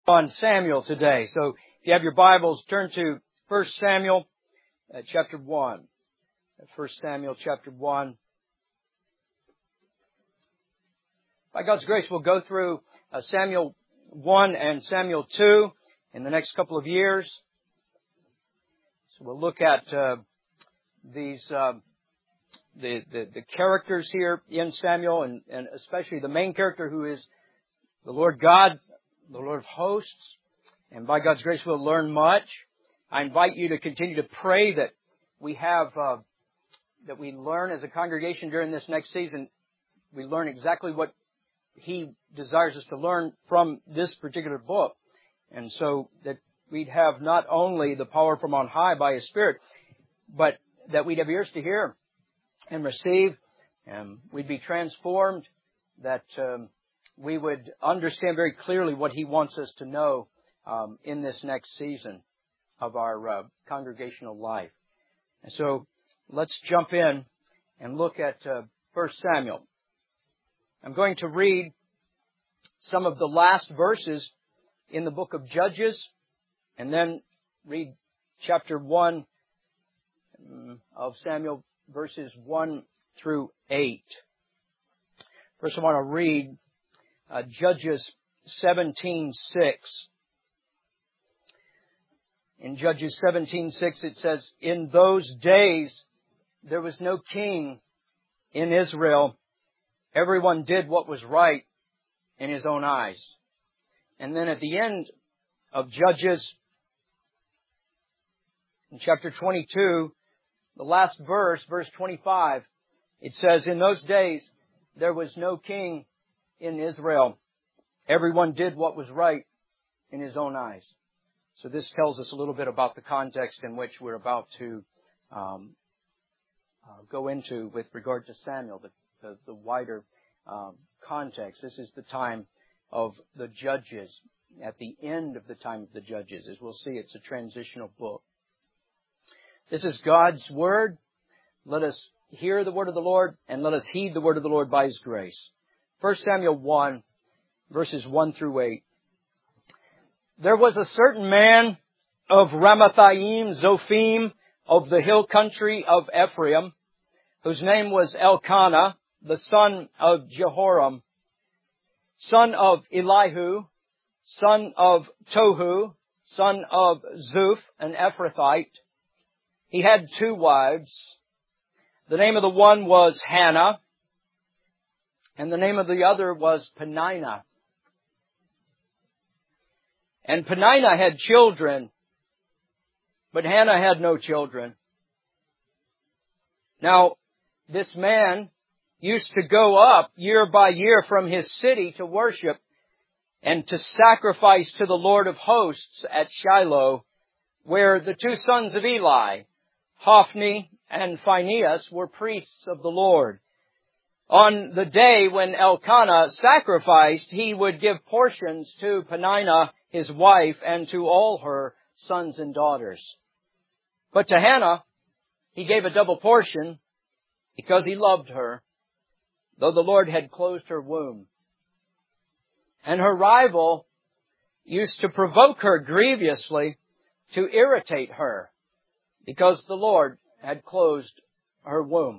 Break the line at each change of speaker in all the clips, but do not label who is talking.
On Samuel today. So if you have your Bibles, turn to 1 Samuel chapter 1. 1 Samuel chapter 1. By God's grace, we'll go through Samuel 1 and Samuel 2 in the next couple of years. So we'll look at these the characters here in Samuel, and especially the main character, who is the Lord God, the Lord of hosts. And by God's grace, we'll learn much. I invite you to continue to pray that we have, that we learn as a congregation during this next season. We learn exactly what He desires us to learn from this particular book. And so that we'd have not only the power from on high by His Spirit, but that we'd have ears to hear and receive, and we'd be transformed, that we would understand very clearly what He wants us to know in this next season of our congregational life. And so let's jump in and look at 1 Samuel. I'm going to read some of the last verses in the book of Judges, and then read chapter 1 of Samuel, verses 1 through 8. First, I want to read Judges 17:6. In Judges 17:6 it says, "In those days there was no king in Israel. Everyone did what was right in his own eyes." And then at the end of Judges, in chapter 22, the last verse, verse 25, it says, "In those days there was no king in Israel. Everyone did what was right in his own eyes." So this tells us a little bit about the context in which we're about to go into with regard to Samuel, the wider context. This is the time of the Judges, at the end of the time of the Judges. As we'll see, it's a transitional book. This is God's Word. Let us hear the Word of the Lord, and let us heed the Word of the Lord by His grace. 1 Samuel 1, verses 1 through 8. "There was a certain man of Ramathaim Zophim, of the hill country of Ephraim, whose name was Elkanah, the son of Jehoram, son of Elihu, son of Tohu, son of Zuph, an Ephrathite. He had 2 wives. The name of the one was Hannah, and the name of the other was Peninnah. And Peninnah had children, but Hannah had no children. Now, this man used to go up year by year from his city to worship and to sacrifice to the Lord of hosts at Shiloh, where the 2 sons of Eli, Hophni and Phinehas, were priests of the Lord. On the day when Elkanah sacrificed, he would give portions to Peninnah, his wife, and to all her sons and daughters. But to Hannah, he gave a double portion because he loved her, though the Lord had closed her womb. And her rival used to provoke her grievously to irritate her, because the Lord had closed her womb.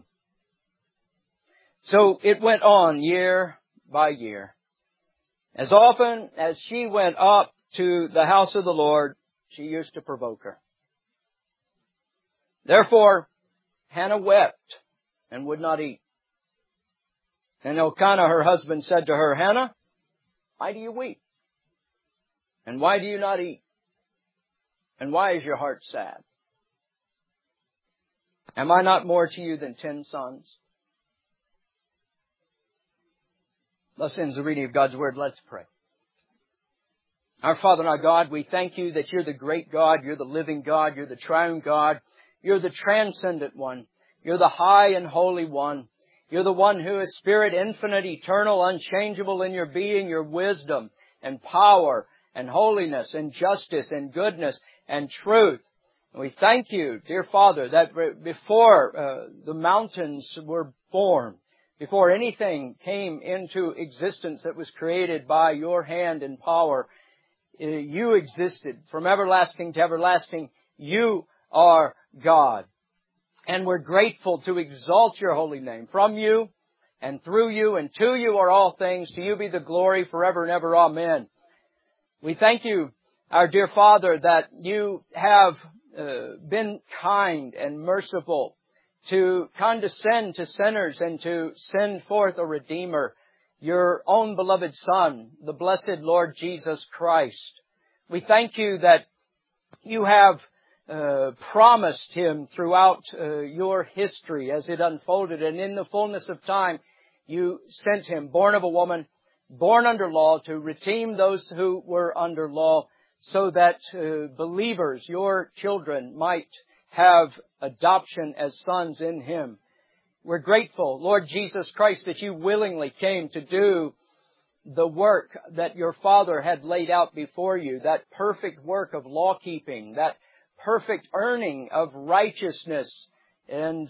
So it went on year by year. As often as she went up to the house of the Lord, she used to provoke her. Therefore, Hannah wept and would not eat. And Elkanah, her husband, said to her, 'Hannah, why do you weep? And why do you not eat? And why is your heart sad? Am I not more to you than 10 sons?' Thus ends the reading of God's Word. Let's pray. Our Father and our God, we thank You that You're the great God, You're the living God, You're the triune God, You're the transcendent one, You're the high and holy one, You're the one who is Spirit, infinite, eternal, unchangeable in Your being, Your wisdom and power and holiness and justice and goodness and truth. And we thank You, dear Father, that before the mountains were formed, before anything came into existence that was created by Your hand and power, You existed. From everlasting to everlasting, You are God. And we're grateful to exalt Your holy name. From You and through You and to You are all things. To You be the glory forever and ever. Amen. We thank You, our dear Father, that You have been kind and merciful to condescend to sinners and to send forth a Redeemer, Your own beloved Son, the blessed Lord Jesus Christ. We thank You that You have promised Him throughout Your history as it unfolded, and in the fullness of time You sent Him, born of a woman, born under law, to redeem those who were under law, so that believers, Your children, might have adoption as sons in Him. We're grateful, Lord Jesus Christ, that You willingly came to do the work that Your Father had laid out before You, that perfect work of law-keeping, that perfect earning of righteousness, and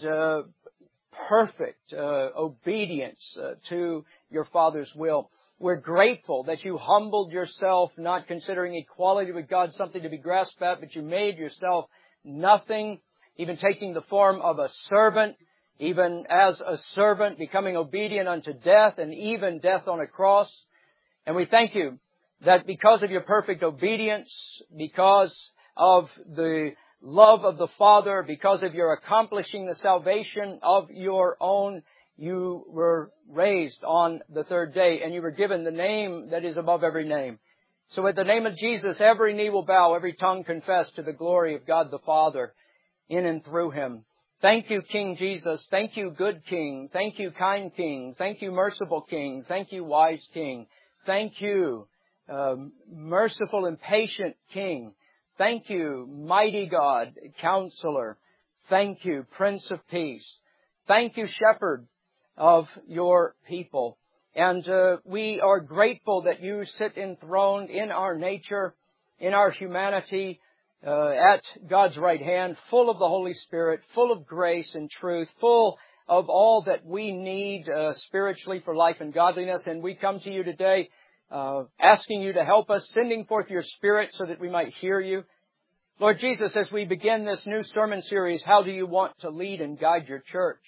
perfect obedience to Your Father's will. We're grateful that You humbled Yourself, not considering equality with God something to be grasped at, but You made Yourself nothing, even taking the form of a servant, even as a servant, becoming obedient unto death, and even death on a cross. And we thank You that because of Your perfect obedience, because of the love of the Father, because of Your accomplishing the salvation of Your own, You were raised on the third day, and You were given the name that is above every name. So at the name of Jesus, every knee will bow, every tongue confess to the glory of God the Father in and through Him. Thank You, King Jesus. Thank You, good King. Thank You, kind King. Thank You, merciful King. Thank You, wise King. Thank You, merciful and patient King. Thank You, mighty God, Counselor. Thank You, Prince of Peace. Thank You, Shepherd of Your people. And we are grateful that You sit enthroned in our nature, in our humanity, at God's right hand, full of the Holy Spirit, full of grace and truth, full of all that we need spiritually for life and godliness. And we come to You today asking You to help us, sending forth Your Spirit so that we might hear You. Lord Jesus, as we begin this new sermon series, how do You want to lead and guide Your church?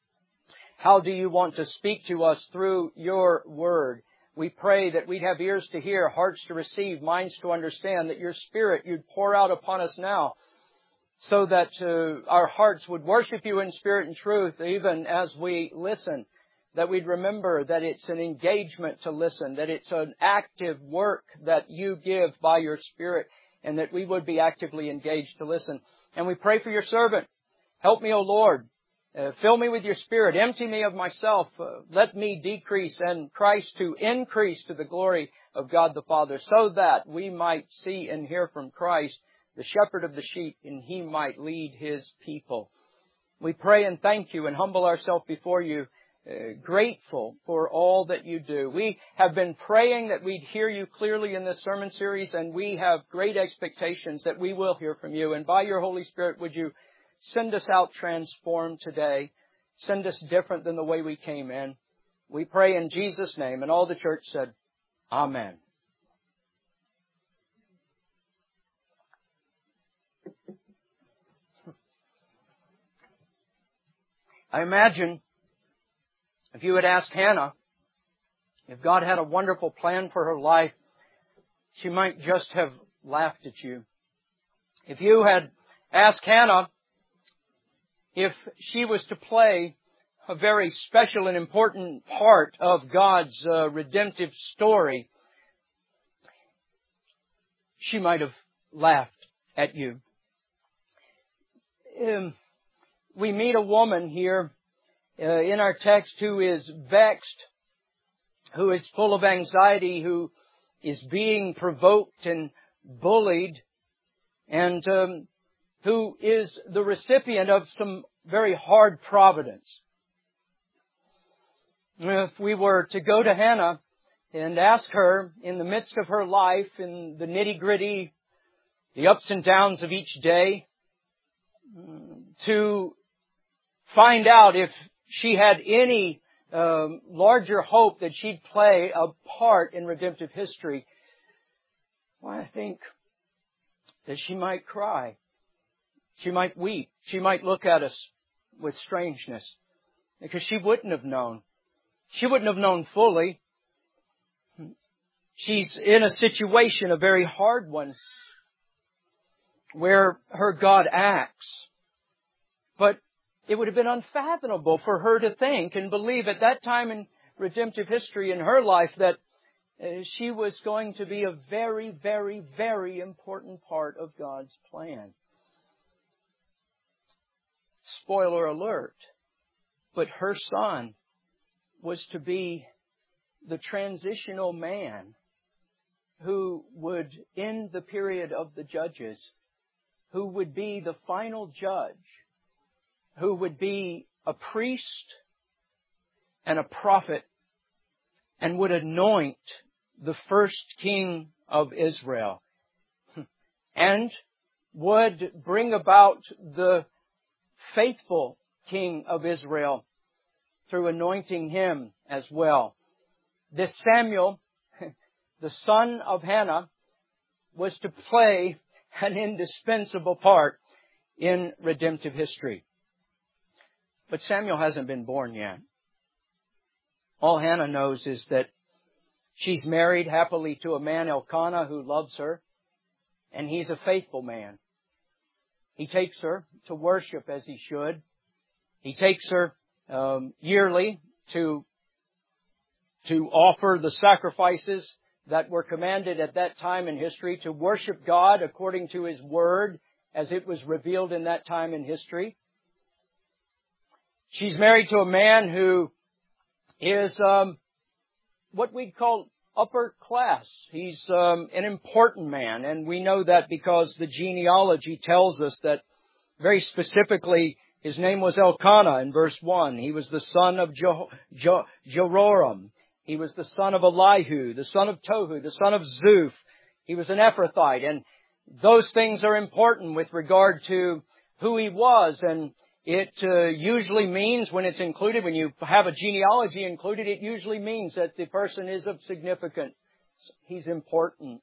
How do You want to speak to us through Your Word? We pray that we'd have ears to hear, hearts to receive, minds to understand, that Your Spirit You'd pour out upon us now, so that our hearts would worship You in spirit and truth, even as we listen, that we'd remember that it's an engagement to listen, that it's an active work that You give by Your Spirit, and that we would be actively engaged to listen. And we pray for Your servant. Help me, O Lord. Fill me with Your Spirit. Empty me of myself. Let me decrease and Christ to increase to the glory of God the Father, so that we might see and hear from Christ, the shepherd of the sheep, and He might lead His people. We pray and thank You and humble ourselves before You, grateful for all that You do. We have been praying that we'd hear You clearly in this sermon series, and we have great expectations that we will hear from You. And by Your Holy Spirit, would You send us out transformed today. Send us different than the way we came in. We pray in Jesus' name. And all the church said, Amen. I imagine if you had asked Hannah if God had a wonderful plan for her life, she might just have laughed at you. If you had asked Hannah if she was to play a very special and important part of God's redemptive story, she might have laughed at you. We meet a woman here in our text who is vexed, who is full of anxiety, who is being provoked and bullied, and who is the recipient of some very hard providence. If we were to go to Hannah and ask her in the midst of her life, in the nitty-gritty, the ups and downs of each day, to find out if she had any larger hope that she'd play a part in redemptive history, Well, I think that she might cry. She might weep. She might look at us with strangeness because she wouldn't have known. She wouldn't have known fully. She's in a situation, a very hard one, where her God acts. But it would have been unfathomable for her to think and believe at that time in redemptive history in her life that she was going to be a very, very, very important part of God's plan. Spoiler alert, but her son was to be the transitional man who would end the period of the judges, who would be the final judge, who would be a priest and a prophet and would anoint the first king of Israel and would bring about the faithful king of Israel through anointing him as well. This Samuel, the son of Hannah, was to play an indispensable part in redemptive history. But Samuel hasn't been born yet. All Hannah knows is that she's married happily to a man, Elkanah, who loves her, and he's a faithful man. He takes her to worship as he should. He takes her yearly to offer the sacrifices that were commanded at that time in history, to worship God according to His Word as it was revealed in that time in history. She's married to a man who is what we'd call upper class. He's an important man, and we know that because the genealogy tells us that very specifically his name was Elkanah in verse 1. He was the son of Jeroram. He was the son of Elihu, the son of Tohu, the son of Zuph. He was an Ephrathite, and those things are important with regard to who he was. And it usually means, when it's included, when you have a genealogy included, it usually means that the person is of significance. He's important.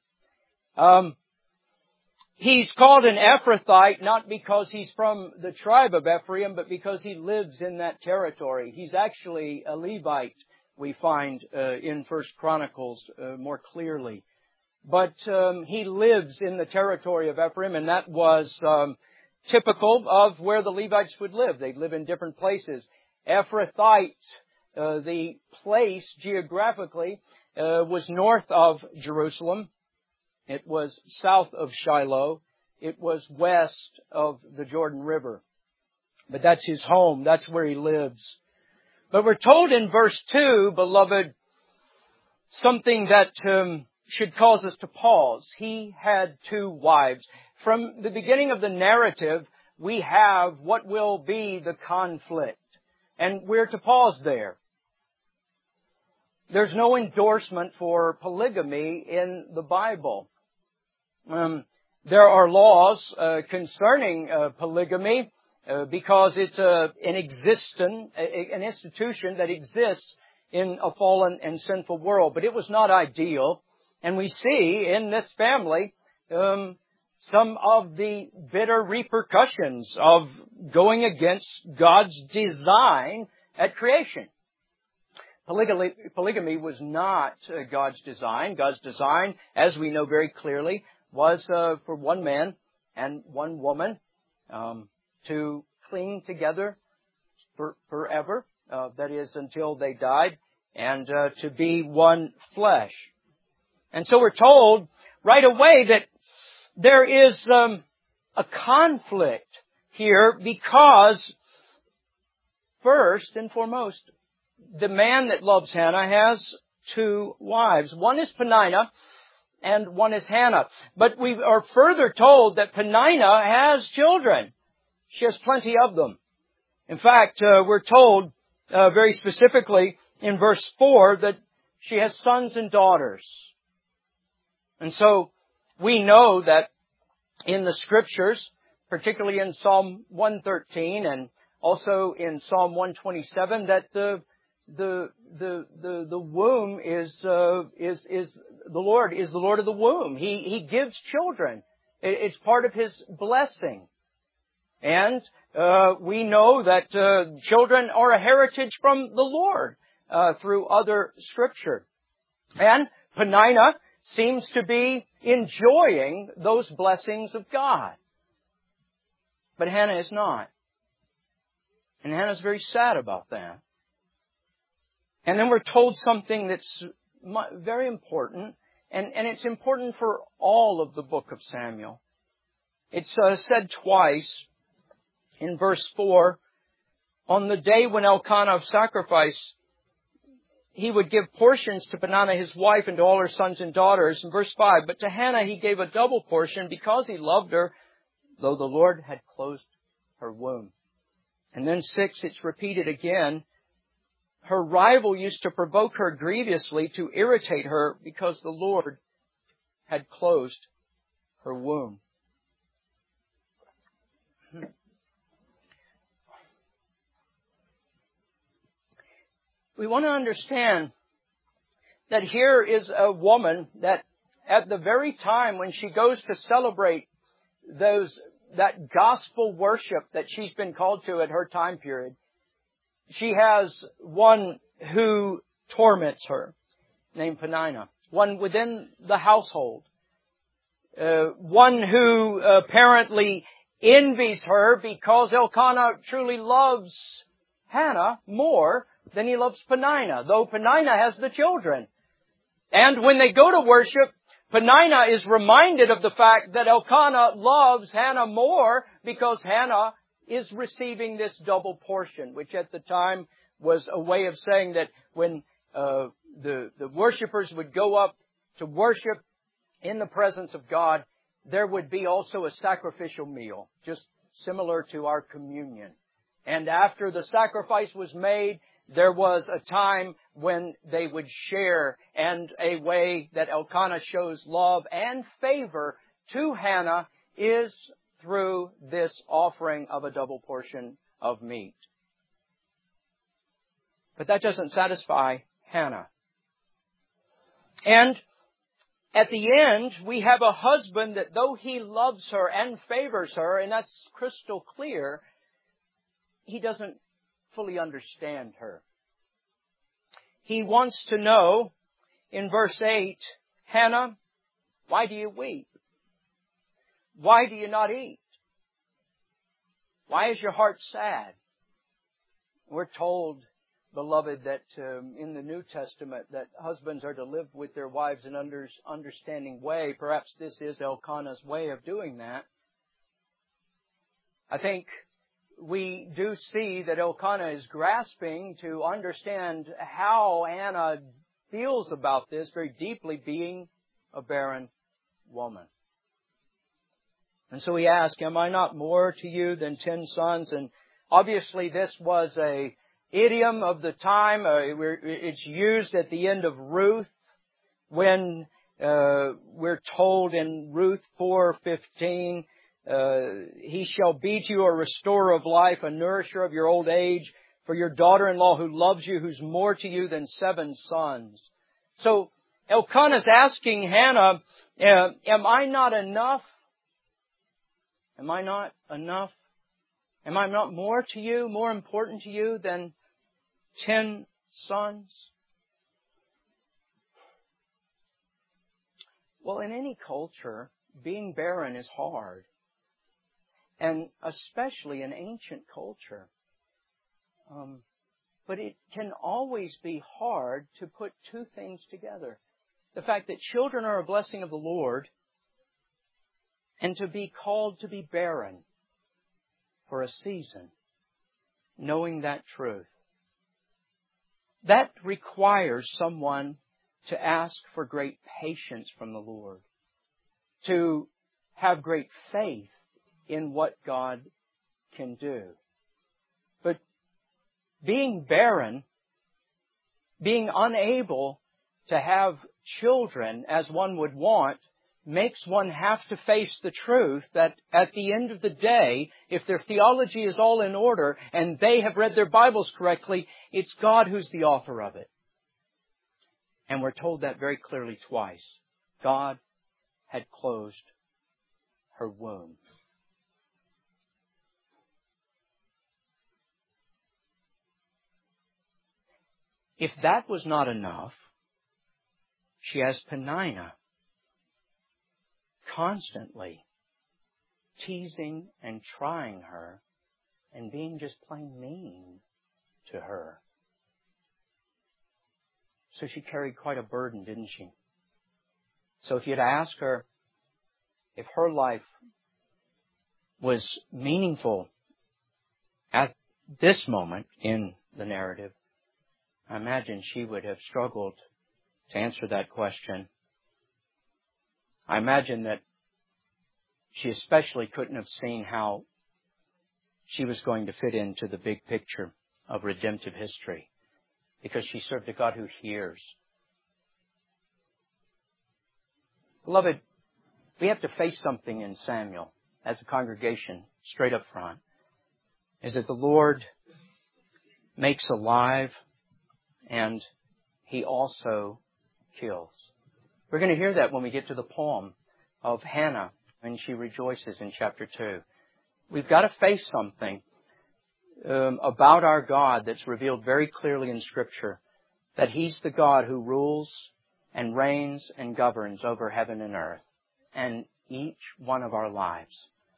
He's called an Ephrathite not because he's from the tribe of Ephraim, but because he lives in that territory. He's actually a Levite, we find in First Chronicles more clearly. But he lives in the territory of Ephraim, and that was typical of where the Levites would live. They'd live in different places. Ephrathite, the place geographically, was north of Jerusalem. It was south of Shiloh. It was west of the Jordan River. But that's his home. That's where he lives. But we're told in verse 2, beloved, something that should cause us to pause. He had two wives. From the beginning of the narrative, we have what will be the conflict. And we're to pause there. There's no endorsement for polygamy in the Bible. There are laws concerning polygamy because it's an institution that exists in a fallen and sinful world. But it was not ideal. And we see in this family some of the bitter repercussions of going against God's design at creation. Polygamy was not God's design. God's design, as we know very clearly, was for one man and one woman to cling together forever, that is, until they died, and to be one flesh. And so we're told right away that there is a conflict here because, first and foremost, the man that loves Hannah has two wives. One is Peninnah and one is Hannah. But we are further told that Peninnah has children. She has plenty of them. In fact, we're told very specifically in verse 4 that she has sons and daughters. And so we know that in the Scriptures, particularly in Psalm 113 and also in Psalm 127, that the womb is the Lord is the Lord of the womb. He gives children. It's part of His blessing. And we know that children are a heritage from the Lord through other Scripture. And Peninnah seems to be enjoying those blessings of God. But Hannah is not. And Hannah's very sad about that. And then we're told something that's very important, and it's important for all of the book of Samuel. It's said twice in verse 4, on the day when Elkanah of sacrifice, he would give portions to Peninnah his wife and to all her sons and daughters. In verse 5, but to Hannah he gave a double portion because he loved her, though the Lord had closed her womb. And then 6, it's repeated again. Her rival used to provoke her grievously to irritate her because the Lord had closed her womb. We want to understand that here is a woman that at the very time when she goes to celebrate that gospel worship that she's been called to at her time period, she has one who torments her, named Peninnah. One within the household. One who apparently envies her because Elkanah truly loves Hannah more than he loves Peninnah, though Peninnah has the children. And when they go to worship, Peninnah is reminded of the fact that Elkanah loves Hannah more because Hannah is receiving this double portion, which at the time was a way of saying that when the worshipers would go up to worship in the presence of God, there would be also a sacrificial meal, just similar to our communion. And after the sacrifice was made, there was a time when they would share, and a way that Elkanah shows love and favor to Hannah is through this offering of a double portion of meat. But that doesn't satisfy Hannah. And at the end, we have a husband that though he loves her and favors her, and that's crystal clear, he doesn't fully understand her. He wants to know, in verse 8, Hannah, why do you weep? Why do you not eat? Why is your heart sad? We're told, beloved, that in the New Testament that husbands are to live with their wives in an understanding way. Perhaps this is Elkanah's way of doing that. I think we do see that Elkanah is grasping to understand how Hannah feels about this very deeply, being a barren woman. And so he asked, am I not more to you than 10 sons? And obviously this was a idiom of the time. It's used at the end of Ruth when we're told in Ruth 4:15, he shall be to you a restorer of life, a nourisher of your old age, for your daughter-in-law who loves you, who's more to you than 7 sons. So Elkanah's asking Hannah, am I not enough? Am I not enough? Am I not more to you, more important to you than 10 sons? Well, in any culture, being barren is hard. And especially in ancient culture. But it can always be hard to put two things together. The fact that children are a blessing of the Lord, and to be called to be barren for a season, knowing that truth. That requires someone to ask for great patience from the Lord, to have great faith in what God can do. But being barren, being unable to have children as one would want, makes one have to face the truth that at the end of the day, if their theology is all in order and they have read their Bibles correctly, it's God who's the author of it. And we're told that very clearly twice. God had closed her womb. If that was not enough, she has Peninnah constantly teasing and trying her and being just plain mean to her. So she carried quite a burden, didn't she? So if you'd ask her if her life was meaningful at this moment in the narrative, I imagine she would have struggled to answer that question. I imagine that she especially couldn't have seen how she was going to fit into the big picture of redemptive history, because she served a God who hears. Beloved, we have to face something in Samuel as a congregation straight up front, is that the Lord makes alive and He also kills. We're going to hear that when we get to the poem of Hannah when she rejoices in chapter 2. We've got to face something about our God that's revealed very clearly in Scripture, that He's the God who rules and reigns and governs over heaven and earth and each one of our lives.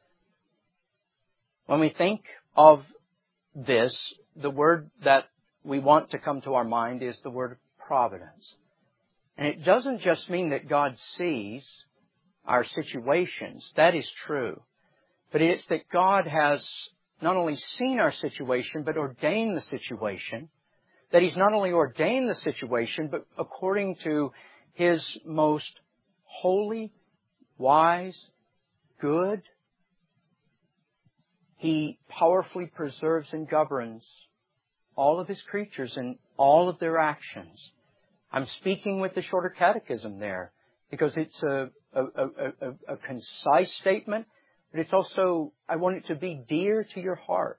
When we think of this, the word that we want to come to our mind is the word providence. And it doesn't just mean that God sees our situations. That is true. But it's that God has not only seen our situation, but ordained the situation. That He's not only ordained the situation, but according to His most holy, wise, good, He powerfully preserves and governs all of His creatures and all of their actions. I'm speaking with the Shorter Catechism there because it's a concise statement, but it's also, I want it to be dear to your hearts.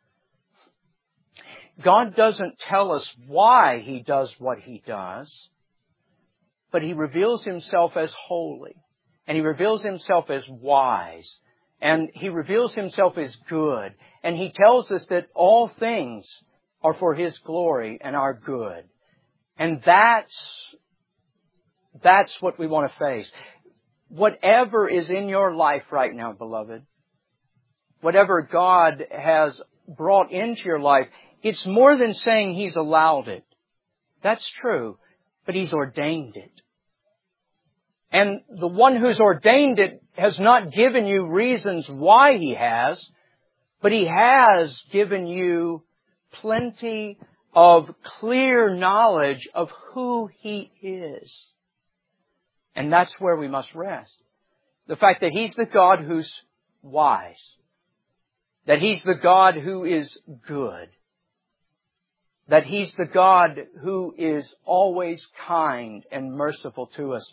God doesn't tell us why He does what He does, but He reveals Himself as holy, and He reveals Himself as wise, and He reveals Himself as good, and He tells us that all things are for His glory and our good. And that's what we want to face. Whatever is in your life right now, beloved, whatever God has brought into your life, it's more than saying He's allowed it. That's true, but He's ordained it. And the one who's ordained it has not given you reasons why He has, but He has given you plenty of clear knowledge of who He is. And that's where we must rest. The fact that He's the God who's wise. That He's the God who is good. That He's the God who is always kind and merciful to us.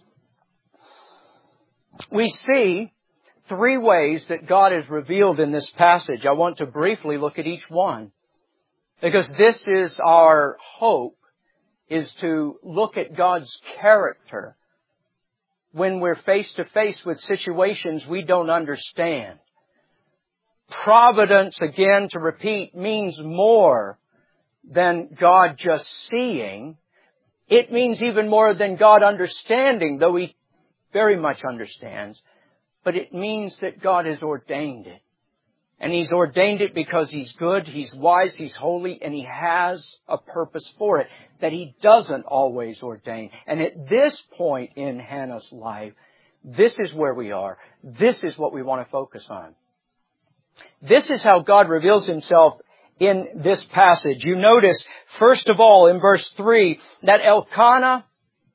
We see 3 ways that God is revealed in this passage. I want to briefly look at each one, because this is our hope, is to look at God's character when we're face to face with situations we don't understand. Providence, again, to repeat, means more than God just seeing. It means even more than God understanding, though He very much understands. But it means that God has ordained it. And He's ordained it because He's good, He's wise, He's holy, and He has a purpose for it that He doesn't always ordain. And at this point in Hannah's life, this is where we are. This is what we want to focus on. This is how God reveals Himself in this passage. You notice, first of all, in verse 3, that Elkanah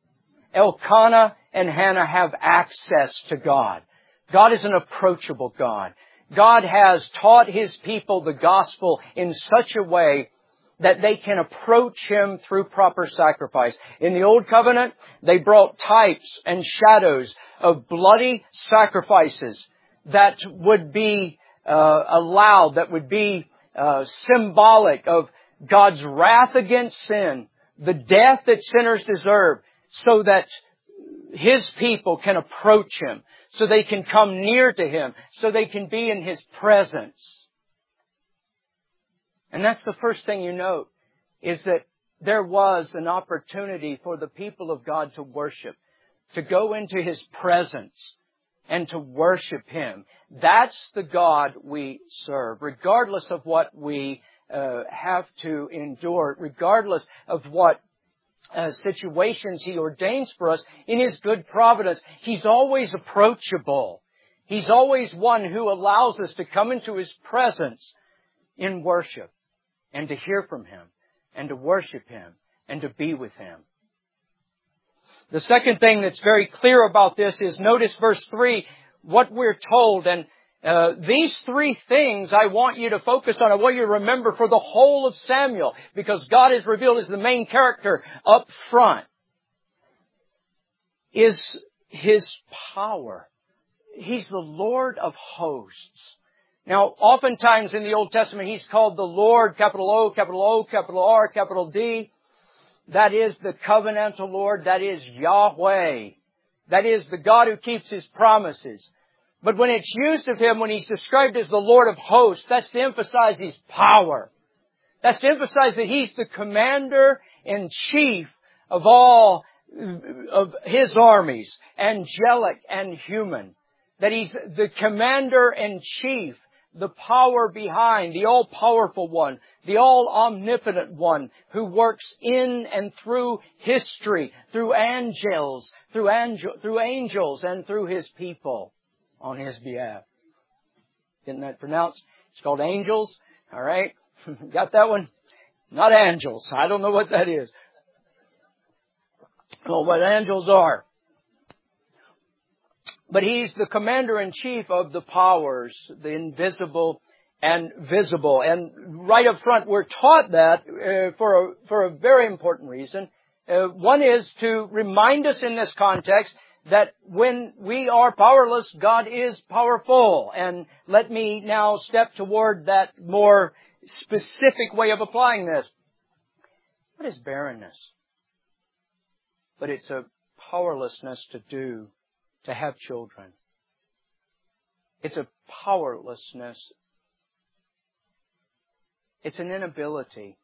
and Hannah have access to God. God is an approachable God. God has taught His people the gospel in such a way that they can approach Him through proper sacrifice. In the Old Covenant, they brought types and shadows of bloody sacrifices that would be allowed, that would be symbolic of God's wrath against sin, the death that sinners deserve. so that His people can approach Him, so they can come near to Him, so they can be in His presence. And that's the first thing you note, is that there was an opportunity for the people of God to worship, to go into His presence and to worship Him. That's the God we serve, regardless of what we have to endure, regardless of what situations He ordains for us in His good providence. He's always approachable. He's always one who allows us to come into His presence in worship and to hear from Him and to worship Him and to be with Him. The second thing that's very clear about this is, notice verse 3, what we're told. And these three things I want you to focus on. I want you to remember for the whole of Samuel, because God is revealed as the main character up front, is His power. He's the Lord of hosts. Now, oftentimes in the Old Testament, He's called the Lord, capital O, capital R, capital D. That is the covenantal Lord. That is Yahweh. That is the God who keeps His promises. But when it's used of Him, when He's described as the Lord of hosts, that's to emphasize His power. That's to emphasize that He's the commander-in-chief of all of His armies, angelic and human. That He's the commander-in-chief, the power behind, the all-powerful one, the all-omnipotent one, who works in and through history, through angels, and through His people on His behalf. Isn't that pronounced? It's called angels. All right? Got that one? Not angels. I don't know what that is. Well, what angels are. But He's the commander-in-chief of the powers, the invisible and visible. And right up front, we're taught that for a very important reason. One is to remind us in this context that when we are powerless, God is powerful. And let me now step toward that more specific way of applying this. What is barrenness? But it's a powerlessness to have children. It's a powerlessness. It's an inability.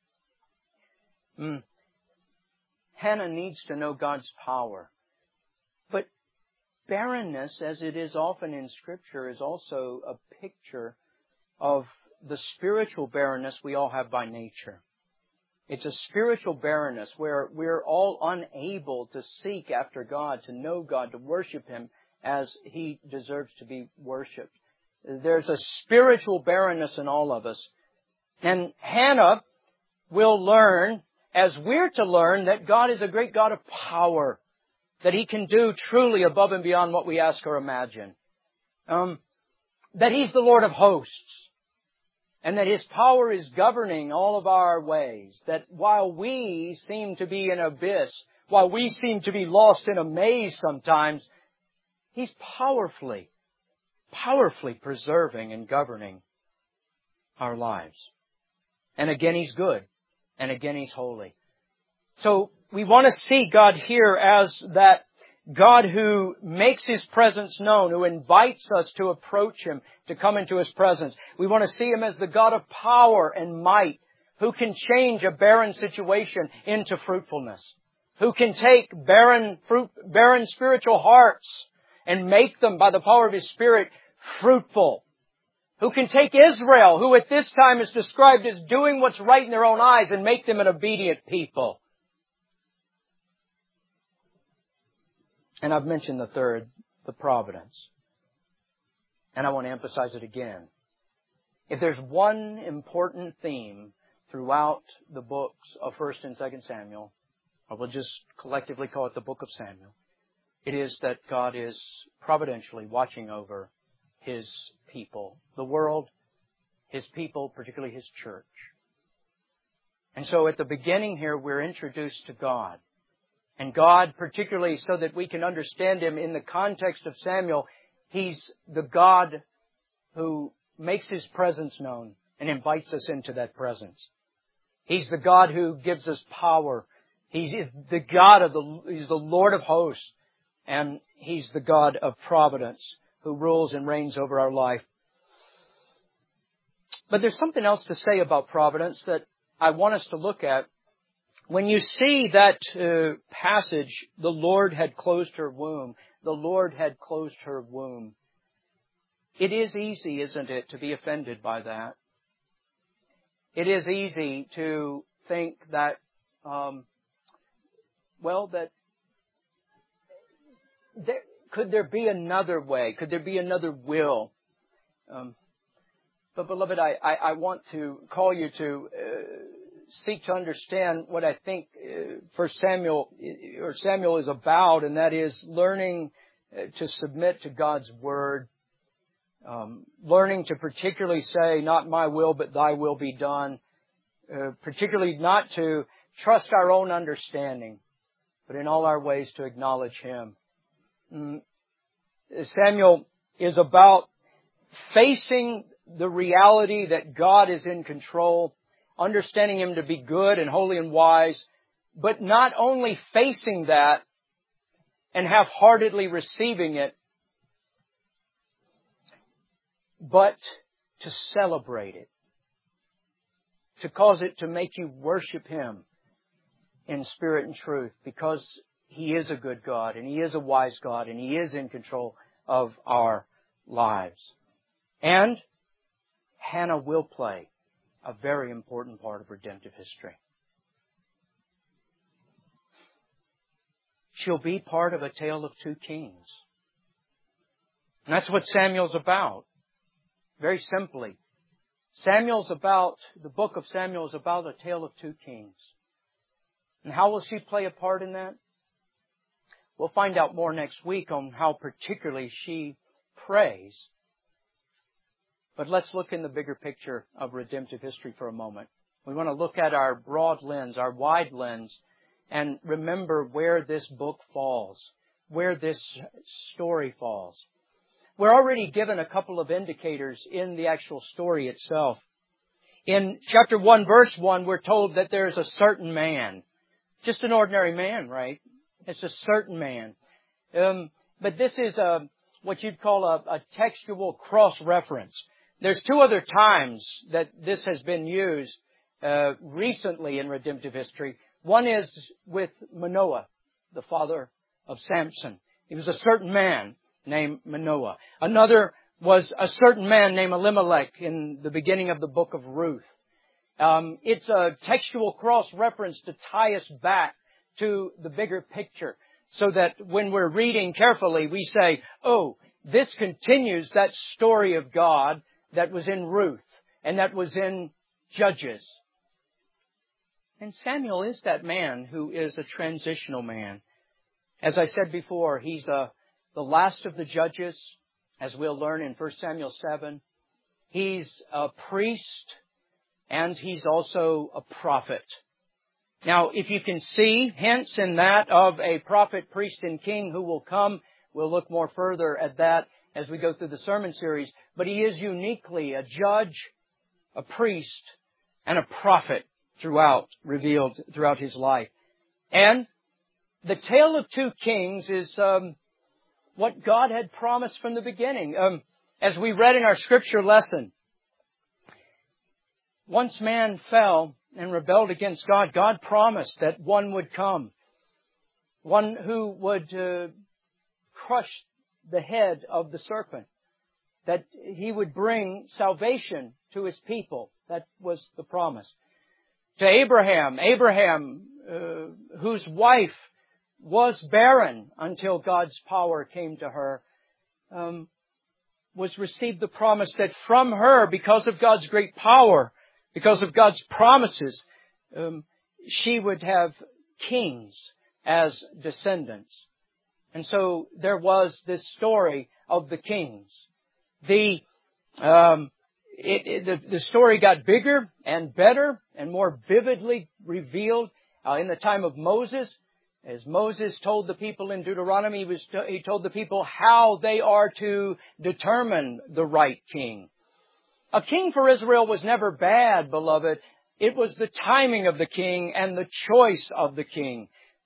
Hannah needs to know God's power. But barrenness, as it is often in Scripture, is also a picture of the spiritual barrenness we all have by nature. It's a spiritual barrenness where we're all unable to seek after God, to know God, to worship Him as He deserves to be worshipped. There's a spiritual barrenness in all of us. And Hannah will learn, as we're to learn, that God is a great God of power, that He can do truly above and beyond what we ask or imagine. That He's the Lord of hosts. And that His power is governing all of our ways. That while we seem to be in an abyss, while we seem to be lost in a maze sometimes, He's powerfully preserving and governing our lives. And again, He's good. And again, He's holy. So we want to see God here as that God who makes His presence known, who invites us to approach Him, to come into His presence. We want to see Him as the God of power and might, who can change a barren situation into fruitfulness, who can take barren spiritual hearts and make them, by the power of His Spirit, fruitful, who can take Israel, who at this time is described as doing what's right in their own eyes, and make them an obedient people. And I've mentioned the third, the providence. And I want to emphasize it again. If there's one important theme throughout the books of 1st and 2nd Samuel, or we'll just collectively call it the book of Samuel, it is that God is providentially watching over His people, the world, His people, particularly His church. And so at the beginning here, we're introduced to God. And God, particularly so that we can understand Him in the context of Samuel, He's the God who makes His presence known and invites us into that presence. He's the God who gives us power. He's the Lord of hosts. And He's the God of providence who rules and reigns over our life. But there's something else to say about providence that I want us to look at. When you see that passage, the Lord had closed her womb. The Lord had closed her womb. It is easy, isn't it, to be offended by that? It is easy to think that, could there be another way? Could there be another will? But beloved, I want to call you to seek to understand what I think Samuel is about, and that is learning to submit to God's Word. Learning to particularly say, not my will, but thy will be done. Particularly not to trust our own understanding, but in all our ways to acknowledge Him. Samuel is about facing the reality that God is in control, understanding Him to be good and holy and wise, but not only facing that and half-heartedly receiving it, but to celebrate it, to cause it to make you worship Him in spirit and truth, because He is a good God, and He is a wise God, and He is in control of our lives. And Hannah will play a very important part of redemptive history. She'll be part of a tale of two kings. And that's what Samuel's about. Very simply, the book of Samuel is about a tale of two kings. And how will she play a part in that? We'll find out more next week on how particularly she prays. But let's look in the bigger picture of redemptive history for a moment. We want to look at our broad lens, our wide lens, and remember where this book falls, where this story falls. We're already given a couple of indicators in the actual story itself. In chapter 1, verse 1, we're told that there's a certain man. Just an ordinary man, right? It's a certain man. But this is what you'd call a textual cross-reference. There's two other times that this has been used recently in redemptive history. One is with Manoah, the father of Samson. He was a certain man named Manoah. Another was a certain man named Elimelech in the beginning of the book of Ruth. It's a textual cross-reference to tie us back to the bigger picture, so that when we're reading carefully, we say, oh, this continues that story of God that was in Ruth and that was in Judges. And Samuel is that man who is a transitional man. As I said before, he's the last of the judges, as we'll learn in 1 Samuel 7. He's a priest, and he's also a prophet. Now, if you can see hints in that of a prophet, priest, and king who will come, we'll look more further at that as we go through the sermon series. But he is uniquely a judge, a priest, and a prophet revealed throughout his life. And the tale of two kings is what God had promised from the beginning. As we read in our scripture lesson, once man fell and rebelled against God, God promised that one would come. One who would crush the head of the serpent. That He would bring salvation to His people. That was the promise. To Abraham, whose wife was barren until God's power came to her, was received the promise that from her, because of God's great power, because of God's promises, she would have kings as descendants. And so there was this story of the kings. The story got bigger and better and more vividly revealed in the time of Moses. As Moses told the people in Deuteronomy, he told the people how they are to determine the right king. A king for Israel was never bad, beloved. It was the timing of the king and the choice of the king.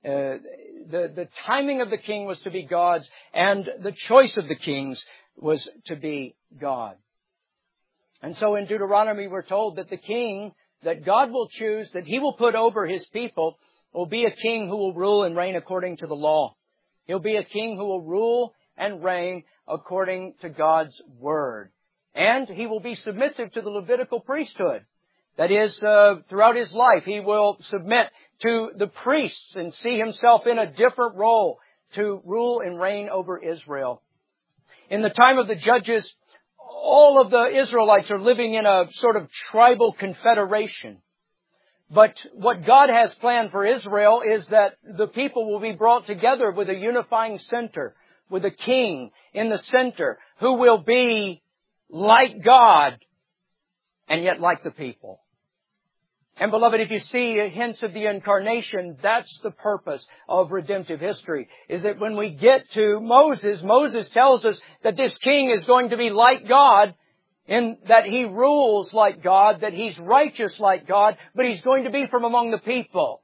The timing of the king was to be God's, and the choice of the kings was to be God. And so in Deuteronomy we're told that the king that God will choose, that He will put over His people, will be a king who will rule and reign according to the law. He'll be a king who will rule and reign according to God's Word. And he will be submissive to the Levitical priesthood. That is, throughout his life, he will submit to the priests and see himself in a different role to rule and reign over Israel. In the time of the judges, all of the Israelites are living in a sort of tribal confederation. But what God has planned for Israel is that the people will be brought together with a unifying center, with a king in the center who will be like God and yet like the people. And beloved, if you see hints of the incarnation, that's the purpose of redemptive history, is that when we get to Moses, Moses tells us that this king is going to be like God, in that he rules like God, that he's righteous like God, but he's going to be from among the people.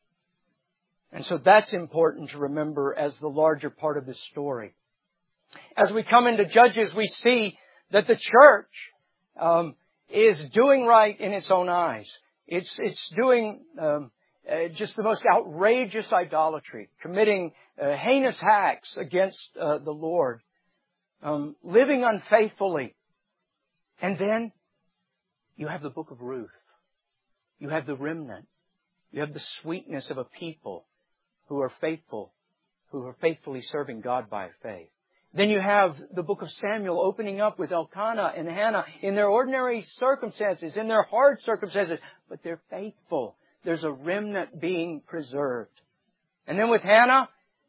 And so that's important to remember as the larger part of this story. As we come into Judges, we see that the church is doing right in its own eyes. It's doing just the most outrageous idolatry, committing heinous acts against the Lord, living unfaithfully. And then you have the book of Ruth. You have the remnant. You have the sweetness of a people who are faithful, who are faithfully serving God by faith. Then you have the book of Samuel opening up with Elkanah and Hannah in their ordinary circumstances, in their hard circumstances, but they're faithful. There's a remnant being preserved. And then with Hannah,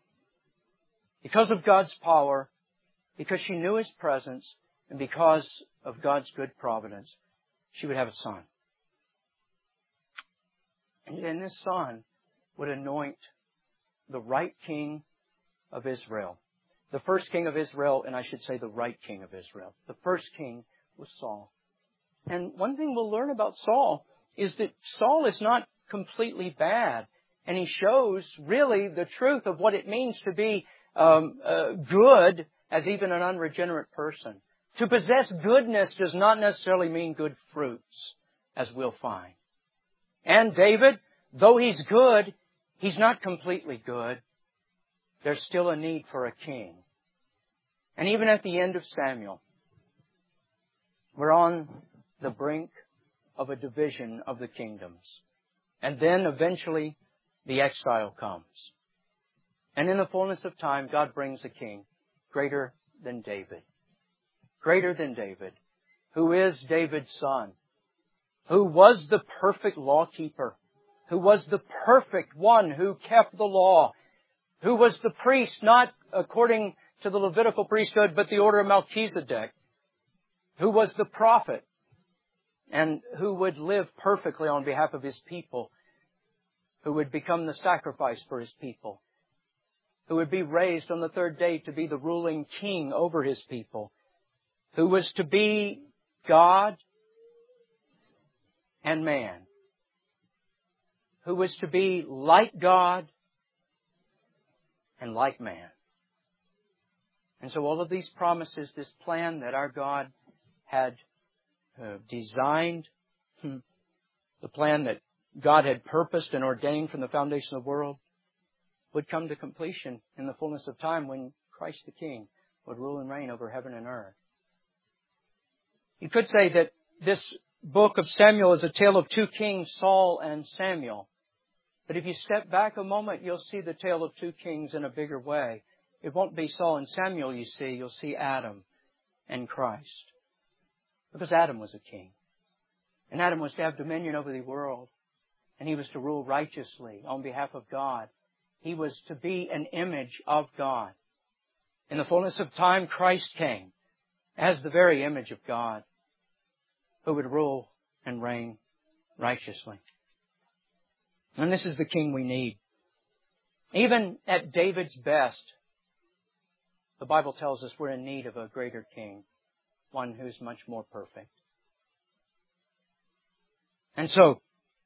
because of God's power, because she knew His presence, and because of God's good providence, she would have a son. And then this son would anoint the right king of Israel. The first king of Israel, and I should say the right king of Israel. The first king was Saul. And one thing we'll learn about Saul is that Saul is not completely bad. And he shows really the truth of what it means to be good as even an unregenerate person. To possess goodness does not necessarily mean good fruits, as we'll find. And David, though he's good, he's not completely good. There's still a need for a king. And even at the end of Samuel, we're on the brink of a division of the kingdoms. And then eventually the exile comes. And in the fullness of time, God brings a king greater than David. Greater than David, who is David's son, who was the perfect lawkeeper, who was the perfect one who kept the law, who was the priest, not according to the Levitical priesthood, but the order of Melchizedek, who was the prophet, and who would live perfectly on behalf of His people, who would become the sacrifice for His people, who would be raised on the third day to be the ruling king over His people, who was to be God and man, who was to be like God and like man. And so all of these promises, this plan that our God had designed, the plan that God had purposed and ordained from the foundation of the world, would come to completion in the fullness of time when Christ the King would rule and reign over heaven and earth. You could say that this book of Samuel is a tale of two kings, Saul and Samuel. But if you step back a moment, you'll see the tale of two kings in a bigger way. It won't be Saul and Samuel you see. You'll see Adam and Christ. Because Adam was a king. And Adam was to have dominion over the world. And he was to rule righteously on behalf of God. He was to be an image of God. In the fullness of time, Christ came as the very image of God, who would rule and reign righteously. And this is the king we need. Even at David's best, the Bible tells us we're in need of a greater king, one who's much more perfect. And so,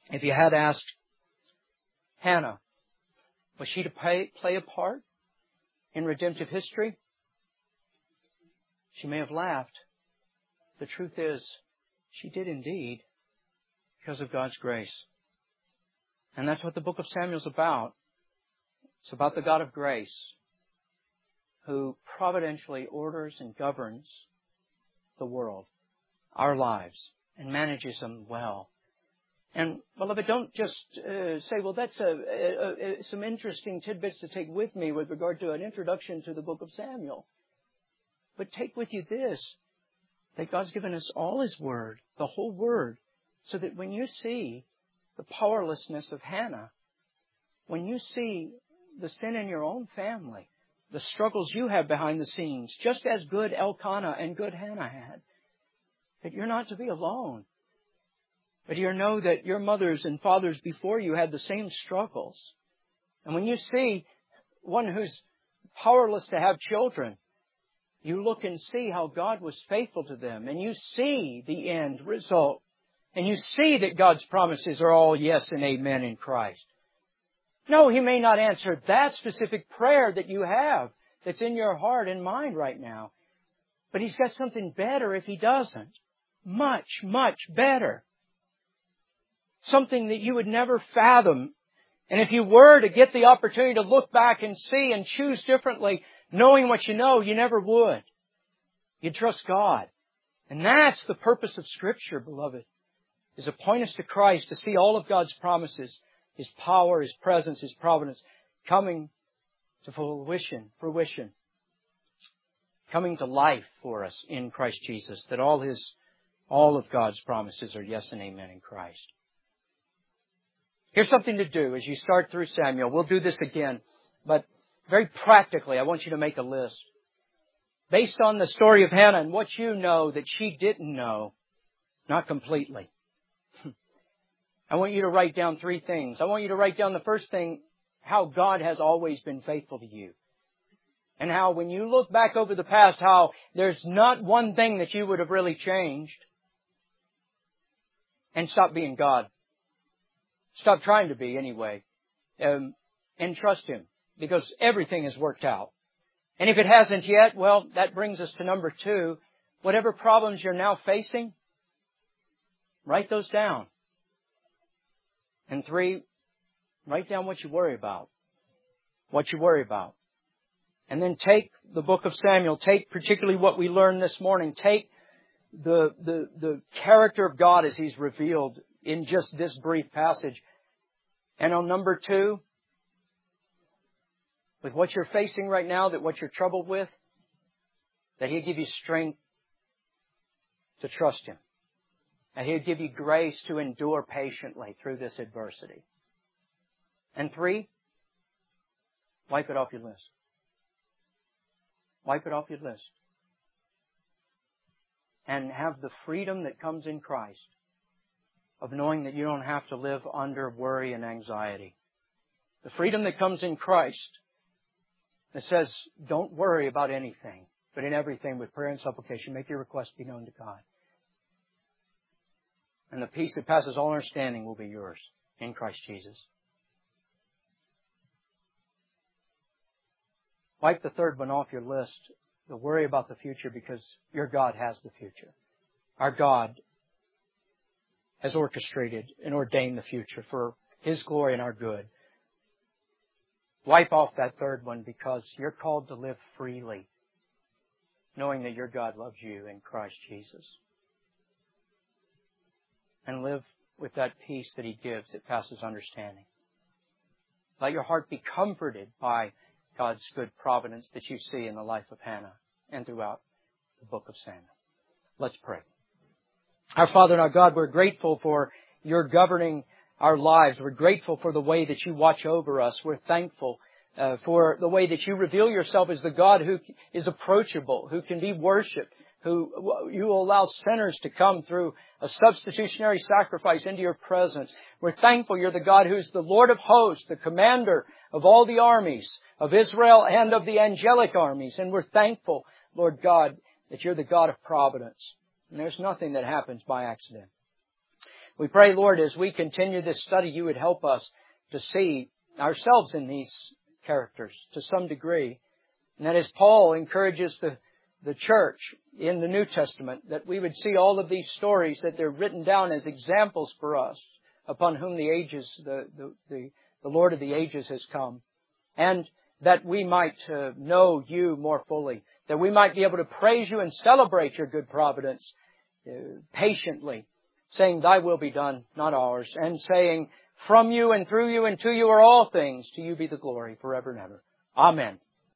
If you had asked Hannah, was she to play a part in redemptive history? She may have laughed. The truth is, she did indeed, because of God's grace. And that's what the book of Samuel is about. It's about the God of grace who providentially orders and governs the world, our lives, and manages them well. And, beloved, don't just say, well, that's some interesting tidbits to take with me with regard to an introduction to the book of Samuel. But take with you this, that God's given us all His Word, the whole Word, so that when you see the powerlessness of Hannah, when you see the sin in your own family, the struggles you have behind the scenes, just as good Elkanah and good Hannah had, that you're not to be alone. But you know that your mothers and fathers before you had the same struggles. And when you see one who's powerless to have children, you look and see how God was faithful to them. And you see the end result. And you see that God's promises are all yes and amen in Christ. No, He may not answer that specific prayer that you have that's in your heart and mind right now. But He's got something better if He doesn't. Much, much better. Something that you would never fathom. And if you were to get the opportunity to look back and see and choose differently, knowing what you know, you never would. You'd trust God. And that's the purpose of Scripture, beloved, is to point us to Christ, to see all of God's promises, His power, His presence, His providence, coming to fruition, coming to life for us in Christ Jesus, that all of God's promises are yes and amen in Christ. Here's something to do as you start through Samuel. We'll do this again, but very practically, I want you to make a list. Based on the story of Hannah and what you know that she didn't know, not completely. I want you to write down 3 things. I want you to write down the first thing, how God has always been faithful to you. And how when you look back over the past, how there's not one thing that you would have really changed. And stop being God. Stop trying to be anyway. And trust Him. Because everything has worked out. And if it hasn't yet, well, that brings us to number 2. Whatever problems you're now facing, write those down. And 3, write down what you worry about. What you worry about. And then take the book of Samuel. Take particularly what we learned this morning. Take the character of God as He's revealed in just this brief passage. And on number 2, with what you're facing right now, that what you're troubled with, that He'll give you strength to trust Him. And He'll give you grace to endure patiently through this adversity. And 3, wipe it off your list. Wipe it off your list. And have the freedom that comes in Christ of knowing that you don't have to live under worry and anxiety. The freedom that comes in Christ that says, don't worry about anything, but in everything with prayer and supplication, make your requests be known to God. And the peace that passes all understanding will be yours in Christ Jesus. Wipe the third one off your list, the worry about the future, because your God has the future. Our God has orchestrated and ordained the future for His glory and our good. Wipe off that third one because you're called to live freely, knowing that your God loves you in Christ Jesus. And live with that peace that He gives that passes understanding. Let your heart be comforted by God's good providence that you see in the life of Hannah and throughout the book of Samuel. Let's pray. Our Father and our God, we're grateful for Your governing our lives. We're grateful for the way that You watch over us. We're thankful for the way that You reveal Yourself as the God who is approachable, who can be worshipped, who You will allow sinners to come through a substitutionary sacrifice into Your presence. We're thankful You're the God who's the Lord of hosts, the commander of all the armies of Israel and of the angelic armies. And we're thankful, Lord God, that You're the God of providence. And there's nothing that happens by accident. We pray, Lord, as we continue this study, you would help us to see ourselves in these characters to some degree. And that as Paul encourages the church in the New Testament, that we would see all of these stories, that they're written down as examples for us upon whom the ages, the Lord of the ages has come. And that we might know you more fully, that we might be able to praise you and celebrate your good providence patiently, saying, thy will be done, not ours, and saying, from you and through you and to you are all things, to you be the glory forever and ever. Amen.